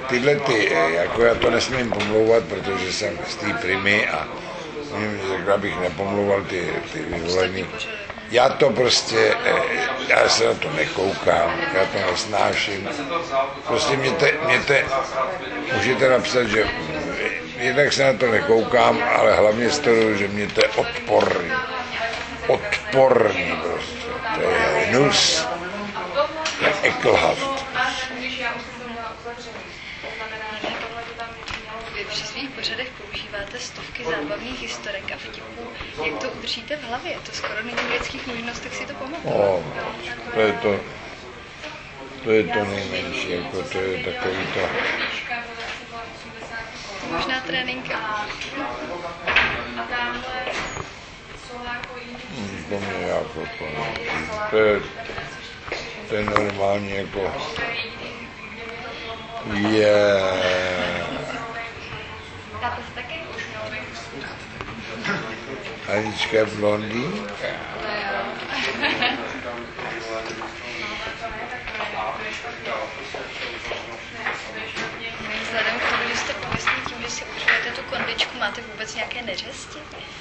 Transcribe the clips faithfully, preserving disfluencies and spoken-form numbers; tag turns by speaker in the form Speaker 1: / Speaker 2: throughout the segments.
Speaker 1: tyhle ty, jako já to nesmím pomlouvat, protože jsem z té Primy a řekl, abych nepomlouval ty, ty vyvolený. Já to prostě, já se na to nekoukám, já to nesnáším. Prostě měte, měte, můžete napsat, že jednak se na to nekoukám, ale hlavně z toho, že mě to je odporný. Odporný prostě. To je hnus. To je ekelhaft.
Speaker 2: Vy při svých pořadech používáte stovky zábavných historek a vtipů. Jak to udržíte v hlavě? To skoro není v lidských možnostech si to pamatovat.
Speaker 1: No, to je to, to je to nejmenší, jako to je takový to.
Speaker 2: Možná tréninka.
Speaker 1: To mě jako to je, to je normální jako je. Anička je blondýnka.
Speaker 2: Vzhledem k tomu, že jste pověstný tím, že si užijete tu kondičku, máte vůbec nějaké neřesti?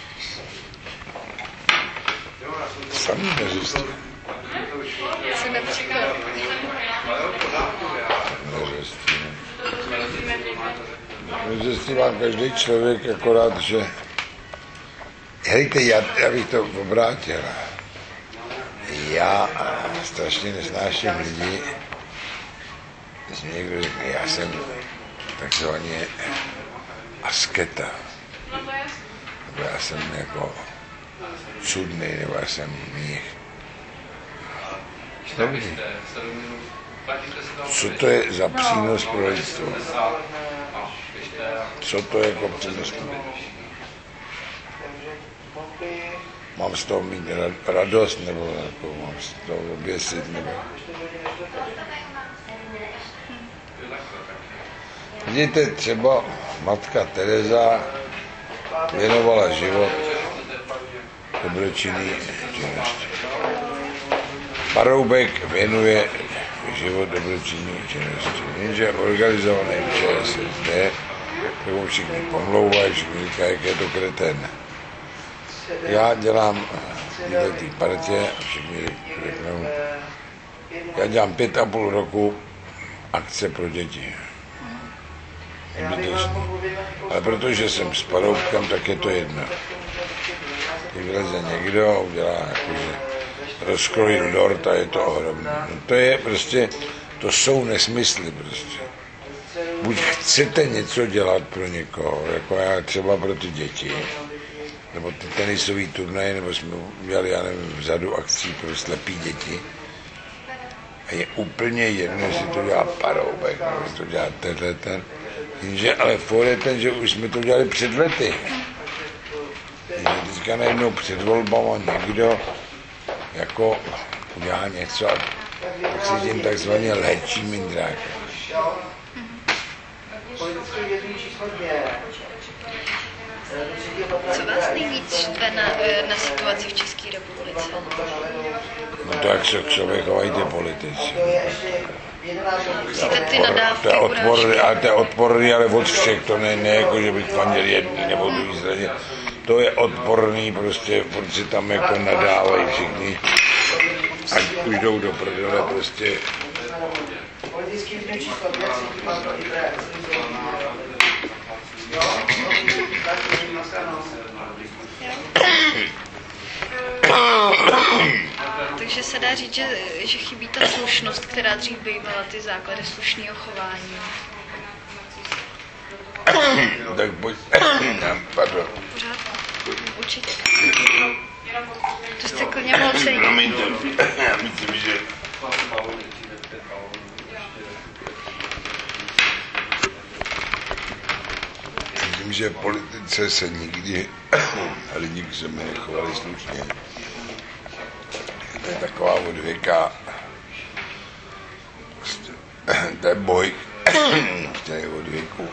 Speaker 1: Samý neřesti.
Speaker 2: Co například?
Speaker 1: Neřesti. Neřesti má každý člověk, akorát, že helejte, já, já bych to obrátil. Já strašně nesnáším lidi, když mi někdo řekne, já jsem takzvaně asketa. Nebo já jsem jako čudný, nebo já jsem mních. Dobrý. Co to je za přínos pro lidstvo? Co to je jako přínos pro lidstvo? Mám z toho mít radost, nebo jako mám z toho oběsit, nebo... Vidíte, třeba matka Tereza věnovala život dobročinný činnosti. Paroubek věnuje život dobročinný činnosti. Jenže organizovaný ČSSD, jako všichni pomlouvají, všichni říkají, jak je to kretén. Já dělám v té partě a všichni řeknou, já dělám pět a půl roku akce pro děti. Ale protože jsem s Paroubkem, tak je to jedno. Když vleze někdo a udělá jakože rozkrojí dort a je to ohromné. No to je prostě, to jsou nesmysly prostě. Buď chcete něco dělat pro někoho, jako já třeba pro ty děti, nebo ty tenisový turnaje, nebo jsme udělali, já nevím, vzadu akcí pro slepý děti. A je úplně jedno, jestli to dělá Paroubek, nebo jestli to dělá tenhle ten. Jenže, ale for je ten, že už jsme to dělali před lety. Jenže teďka najednou před volbama někdo jako udělá něco a tak si tím takzvaně léčí mindráka.
Speaker 2: Co vás nejvíc štve na, na situaci v České republice?
Speaker 1: No to, jak se k sobě chovají ty politici.
Speaker 2: Myslíte ty nadávky?
Speaker 1: To je odporný, ale to je odporný, ale od všech, to ne, ne jako, že bych fandil jedný nebo druhý straně. To je odporný, prostě, protože si tam jako nadávají všichni. Ať už jdou do prdele, prostě.
Speaker 3: Takže se dá říct, že, že chybí ta slušnost, která dřív bývala ty základy slušného chování.
Speaker 1: Tak pojď. Pardon.
Speaker 3: Pořád? Určitě. To jste klidně mohl celý.
Speaker 1: Promiňte, já myslím, že... Myslím, že v politice se nikdy lidi k sobě nechovali slušně. To je taková odvěka, to je boj, který je odvěku.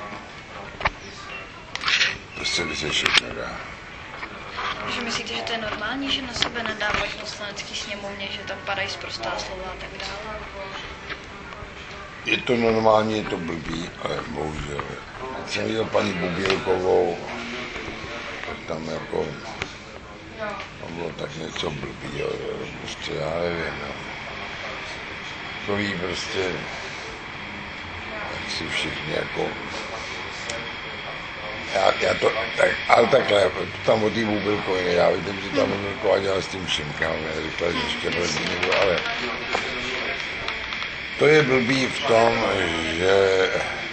Speaker 1: Prostě by se všechno dá.
Speaker 3: Že myslíte, že to je normální, že na sebe nadávají v poslanecký sněmovně, že tam padají zprostá slova a tak dále?
Speaker 1: je to normálně, je to blbý, ale bohužel. Teď jsem viděl paní Bubělkovou, tam jako, to bylo tak něco blbý, jo, prostě já nevím, no. To jí prostě, jak si všichni jako, já, já to, tak, ale takhle, to tam o té Bubělkové, já vidím, že tam Bubělková dělala s tím Šimkem, říkala, že ještě proti někdo, ale to je blbý v tom, že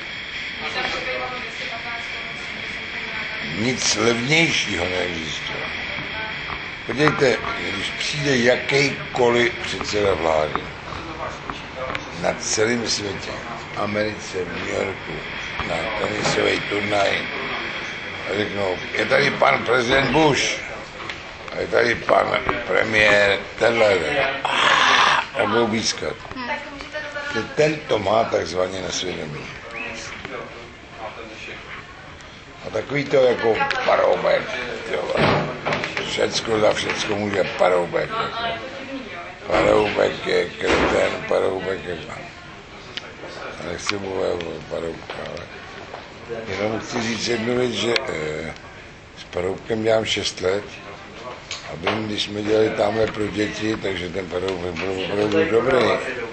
Speaker 1: nic levnějšího neexistuje. Podívejte, když přijde jakýkoliv předseda vlády na celém světě, v Americe, v New Yorku, na tenisový turnaj, a řeknou, je tady pan prezident Bush, a je tady pan premiér tenhle, a budou blízkat. Ten to má takzvaně na svědomí. A takový to jako paroubek, všecko za všecko může paroubek. Paroubek je kreten, paroubek je... A nechci mluvit o paroubka, ale jenom chci říct jednu věc, že eh, s paroubkem dělám šest let a vím, když jsme dělali tamhle pro děti, takže ten paroubek byl opravdu dobrý.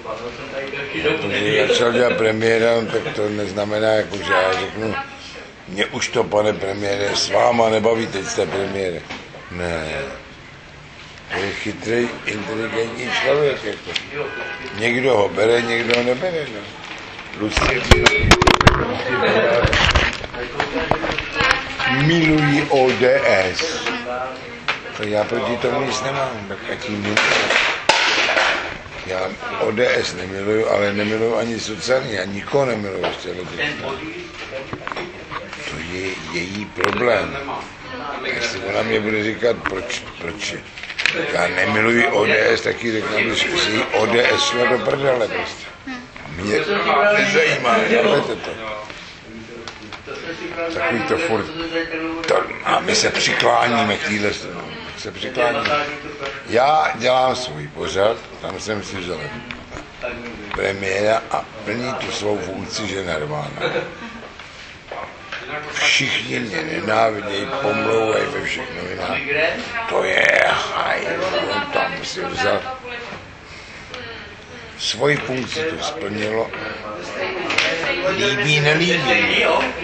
Speaker 1: Když začal dělat premiéra, tak to neznamená, jako, že já řeknu, mě už to, pane premiére, s váma nebaví, teď jste premiére. Ne. To je chytrý, inteligentní člověk. Jako. Někdo ho bere, někdo ho nebere. No. Lucie milují O D S. Tak já proti tomu nic nemám, tak ať jim miluji. Já O D S nemiluju, ale nemiluju ani sociální, já nikoho nemiluju z těchto těch. To je její problém. Jestli ona mě bude říkat, proč, proč já nemiluji O D S, taky řeknu, že si O D S šlo do prdele prostě. Mě nezajímá, chápete to. Takový to furt, to, a my se přikláníme k téhle stranu. Se přikláníme. Já dělám svůj pořad, tam jsem si vzal premiéra a plní tu svou funkci, že narvána. Všichni mě nenávidějí, pomlouvají ve všech novinách. To je haj, on tam si vzal. Svoji funkci to splnilo. Líbí, nelíbí.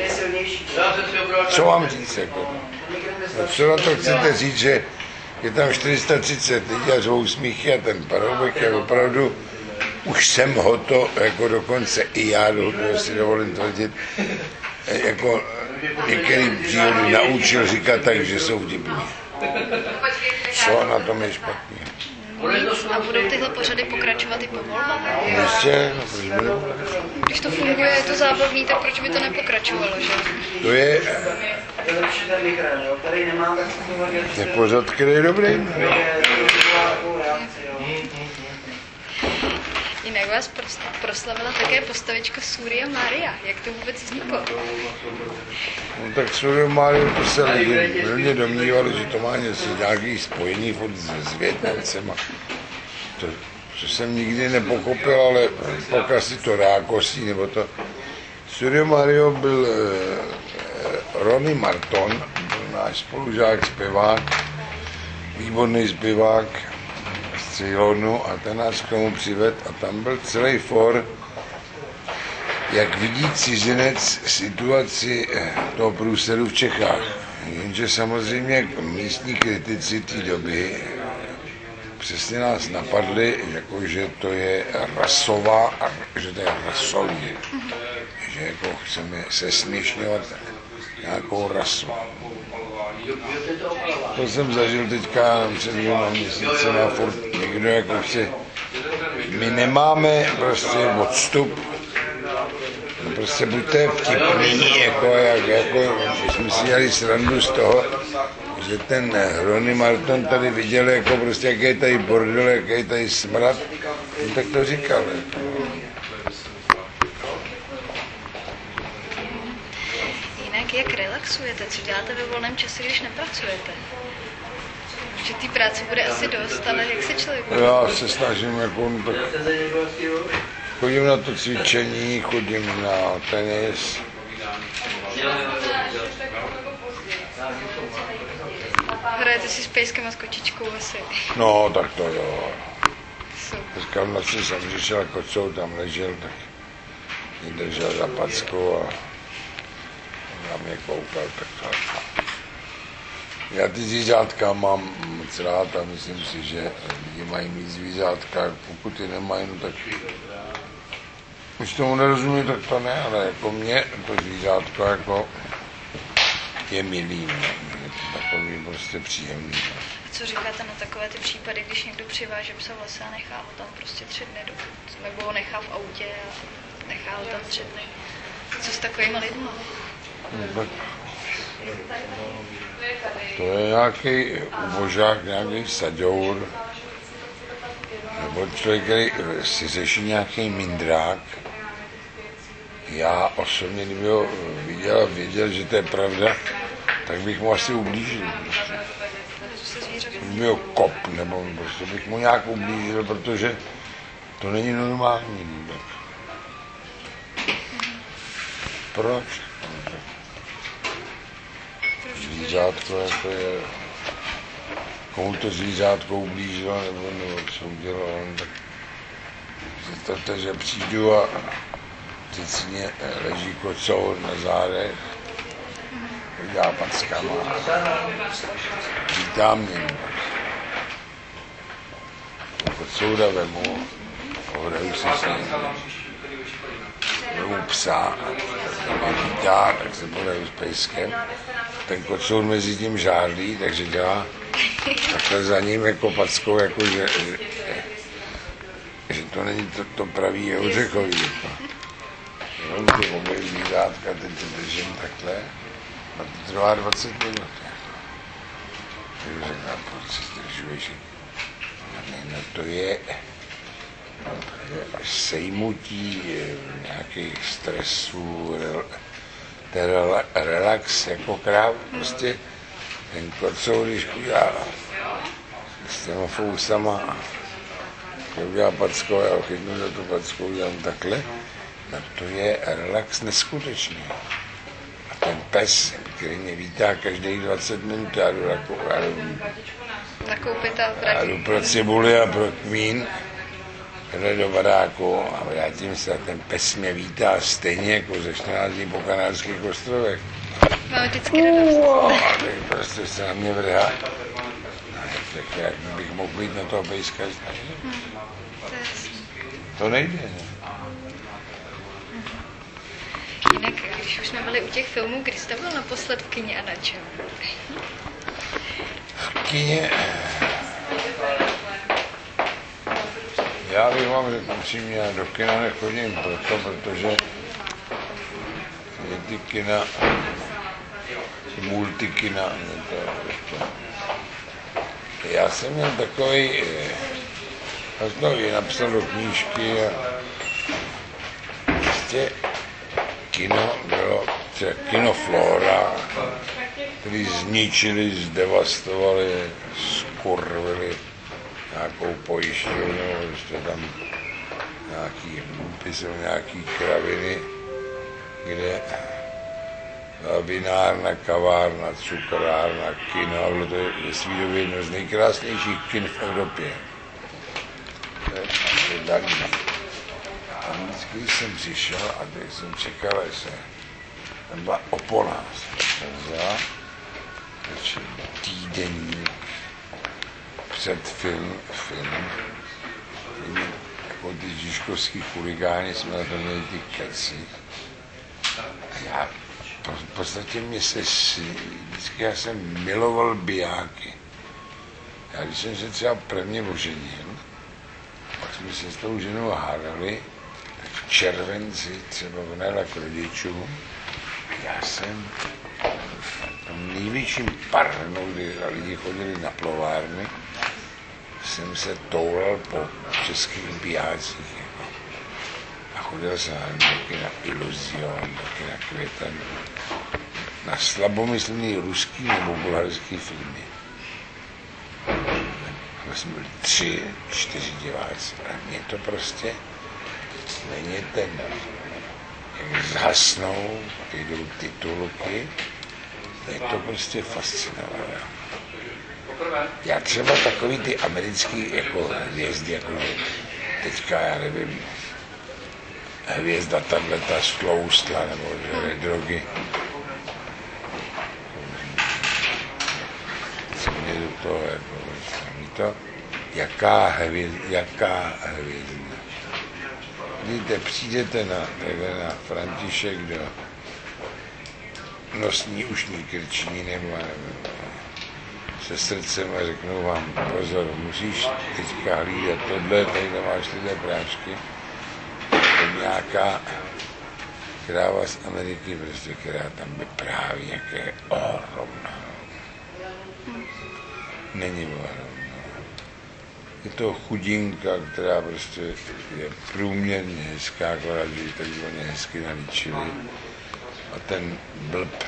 Speaker 1: Co vám říct? Jako? No, co na to chcete říct, že je tam čtyři sta třicet lidí a řvou smíchy a ten paroubek je opravdu, už jsem ho to, jako dokonce i já, to si dovolím tvrdit, jako některý příhody naučil říkat tak, že jsou vtipní. Co na tom je špatně?
Speaker 3: A budou tyhle pořady pokračovat i po volbách?
Speaker 1: Ještě, no proč by nebylo?
Speaker 3: Když to funguje, je to zábavný, tak proč by to nepokračovalo, že?
Speaker 1: To je... je pořad, který je dobrý.
Speaker 3: Jinak vás proslavila také postavička Surya Maria. Jak to vůbec vzniklo?
Speaker 1: No tak Surya Maria, to se lidi mě domnívali, že to má něco nějaký spojení furt s Vietnamcema. To, co jsem nikdy nepochopil, ale pak asi to rákosí, nebo to... Surya Maria byl eh, Ronnie Marton, byl náš spolužák, zpěvák, výborný zpěvák z Ceylonu a ten nás k tomu přived a tam byl celý for, jak vidí cizinec situaci toho průsledu v Čechách. Jenže samozřejmě místní kritici té doby přesně nás napadli, jako, že to je rasová, že to je rasově, že jako chceme se směšňovat nějakou rasu. To jsem zažil teďka před dvěma měsíce na furt někdo jako chce. My nemáme prostě odstup. No prostě buďte vtipný, jako, jak, jako, my jsme si dělali srandu z toho, že ten Ronnie Marton tady viděl, jako prostě, jaký je tady bordel, jaký je tady smrad, no, tak to říkal.
Speaker 3: Jinak jak relaxujete? Co děláte ve volném čase, když nepracujete? Že té práce bude asi dost, ale jak se člověk...
Speaker 1: Já se snažím, jako, no, tak Chodím na to cvičení, chodím na tenis.
Speaker 2: Hrajete si s pejskem a s kočičkou asi.
Speaker 1: No, tak to jo.
Speaker 2: Super.
Speaker 1: Dneska v noci jsem přišel kocou, tam ležel, tak mě držel za packu a na mě koukal, tak to. Já ty zvířátka mám moc rád a myslím si, že lidi mají mít zvířátka, pokud je nemají, no tak když tomu nerozumí, tak to ne, ale jako mě to zvířátko jako je milý, no. Je to takový prostě příjemný. No.
Speaker 2: Co říkáte na takové ty případy, když někdo přiváže psa v lese a nechá ho tam prostě tři dny, dokud, nebo ho nechá v autě a nechá ho tam tři dny? Co s takovými lidmi?
Speaker 1: No, tak to je nějaký ubožák, nějaký saďour, nebo člověk, který si řeší nějaký mindrák. Já osobně, kdyby ho viděl a věděl, že to je pravda, tak bych mu asi ublížil. Kdyby ho kop, nebo prostě bych mu nějak ublížil, protože to není normální. Proč? Zvířátko jako je, komu to zvířátko ublížilo, nebo, nebo co udělalo, tak představte, že přijdu a teď si mě leží kocour na zádech, vydá packama, vítá mě. Kocoura vemu, pohraju si s ním, vemu psa, mě vítá, tak se pohraju s pejskem. Ten kocour mezi tím žádlí, takže dělá takhle za ním jako packou, jako že, že, že to není to, to pravý ořechový. Jenom ty obě zvířátka, teď to držím takhle, a to trvá dvacet minut. Takže říkám, proč si zdržuješ? No to je, to je až sejmutí nějakých stresů, ten relax jako kráv, prostě ten kocour, když udělá s těma fousama, když udělá packou, já chytnu za tu packou, udělám takhle, no to je relax neskutečný. A ten pes, který mě vítá každých dvacet minut, já jdu, jako, já jdu,
Speaker 2: nakoupit a
Speaker 1: já jdu pro cibuli a pro kmín, jdu do baráku a vrátím se a ten pes mě vítá stejně jako ze čtrnáct dní po Kanárských ostrovech.
Speaker 2: Máme vždycky radost.
Speaker 1: Wow, tak prostě se na mě vrhá. Tak jak bych mohl být na toho pejska?
Speaker 2: Hmm, to je jasný.
Speaker 1: To nejde, ne?
Speaker 2: Jinak, když už jsme byli u těch filmů, kdy jste byl naposled v kině a na čem?
Speaker 1: V kině... Já bych vám řekl upřímně, já do kina nechodím proto, protože je ty kina, multikina, to, to. Já jsem měl takový, já jsem to i napsal do knížky a prostě kino bylo třeba kino Flora, který zničili, zdevastovali, skurvili nějakou pojišťovnu, prostě tam nějaký hlupy, jsou nějaký kraviny, kde byla vinárna, kavárna, cukrárna, kino, a bylo to ve svý době jedno z nejkrásnějších kin v Evropě. To je další. A vždycky, když jsem přišel a teď jsem čekal, že se tam byla opona, jsem vzal, takže týdenník, před film, film, jako ty žižkovský chuligáni jsme na to měli ty keci. A já, v podstatě mě se, vždycky já jsem miloval bijáky. Já když jsem se třeba prvně oženil, pak jsme se s tou ženou hádali, tak v červenci třeba vnala k rodičům, já jsem v tom největším parnou, kdy lidi chodili na plovárny, jsem se toulal po českých bijácích. Jako. A chodil jsem taky na Iluzion, taky na Květen, na slabomyslný ruský nebo bulharský filmy. A jsme byli tři, čtyři diváci. A mě to prostě, není ten, jak zhasnou, jdou titulky, je to prostě fascinované. Já třeba takový ty americký jako hvězdy, jako teďka, já nevím, hvězda tato stloustla, nebo že drogy. Co mě do toho, jako, to, jaká hvězda, jaká hvězda. Víte, přijdete na, na František do nosní ušní krční nebo nevím, se srdcem a řeknou vám, pozor, musíš teďka hlídat tohle, tady máš tyhle prášky. To nějaká kráva z Ameriky, prostě, která tam vypráví, jak je ohromná. Není ohromná. Je to chudinka, která prostě je průměrně hezká, akorát, že ji takzvaně hezky nalíčili. A ten blb,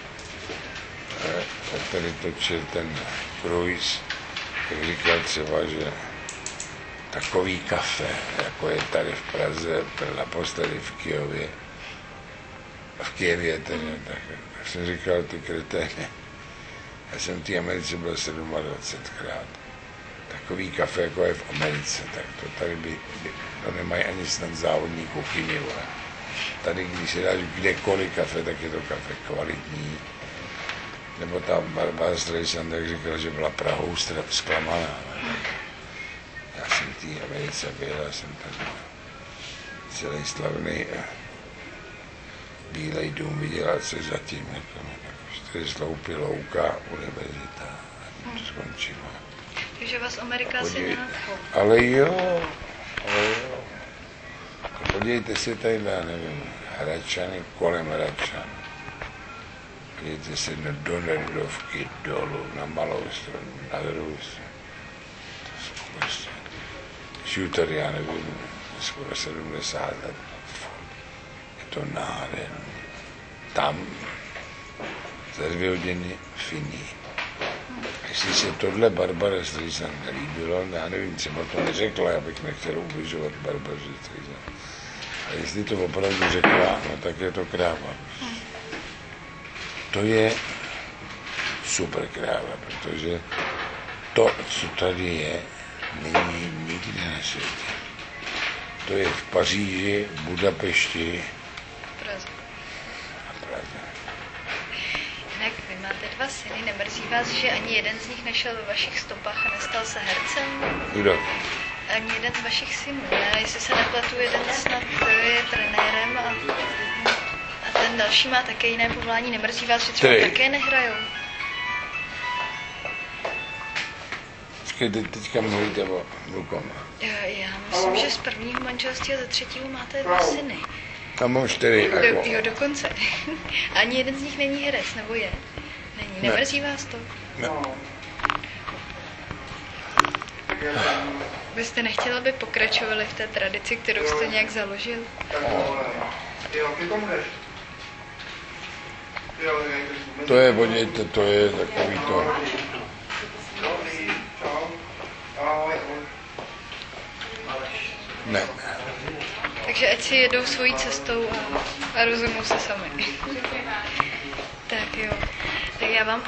Speaker 1: jak tady točil ten Cruise, tak říkal třeba, že takový kafe, jako je tady v Praze, naposledy v Kyjově, v Kyjevě tedy, tak, tak jsem říkal, ty kreténe, já jsem v té Americe byl sedmadvacetkrát. Takový kafe, jako je v Americe, tak to tady by, by to nemají ani snad závodní kuchyni, vole. Tady, když si dáš kdekoliv kafe, tak je to kafe kvalitní. Nebo ta Barbara Streisand tak říkala, že byla Prahou zklamaná. Já jsem v té Americe byl, já jsem tady celý slavný Bílej dům viděl, a co zatím, jako, čtyři sloupy louka, univerzita, a to skončilo.
Speaker 2: Takže vás Amerika asi nenadchla.
Speaker 1: Ale jo, ale jo. Podívejte se tady na, nevím, Hradčany, kolem Hradčan. Podívejte se do Nerdovky, dolů, na Malou stranu, na druhou stranu. To jsou prostě šuter, já nevím, skoro sedmdesát let. Je to nádherný. Tam za dvě hodiny finí. Jestli se tohle Barbara Streisand nelíbilo, já nevím, třeba to neřekla, já bych nechtěl ubližovat Barbara Streisand. A jestli to opravdu řekla, no tak je to kráva. To je super kráva, protože to, co tady je, není nikde na světě. To je v Paříži, v Budapešti
Speaker 2: Praze.
Speaker 1: a Praze.
Speaker 2: Jinak vy máte dva syny, nemrzí vás, že ani jeden z nich nešel ve vašich stopách a nestal se hercem?
Speaker 1: Kdo?
Speaker 2: Ani jeden z vašich synů, ne? Jestli se nepletu, jeden snad je trenérem a, a ten další má také jiné povolání. Nemrzí vás, že třeba
Speaker 1: Ty.
Speaker 2: také nehrajou?
Speaker 1: Počkejte, teďka mluvíte o Lukom.
Speaker 2: Já, já myslím, že z prvního manželství a ze třetího máte dva syny.
Speaker 1: Tam mám čtyři.
Speaker 2: Do,
Speaker 1: Jako.
Speaker 2: jo, dokonce. Ani jeden z nich není herec, nebo je? Není.
Speaker 1: Ne.
Speaker 2: Nemrzí vás to?
Speaker 1: Ne.
Speaker 2: Vy jste nechtěl, aby pokračovali v té tradici, kterou jste nějak založil?
Speaker 1: To je, podívejte, to je takový to. Ne.
Speaker 2: Takže ať si jedou svojí cestou a, a rozumou se sami. Tak jo. Tak já vám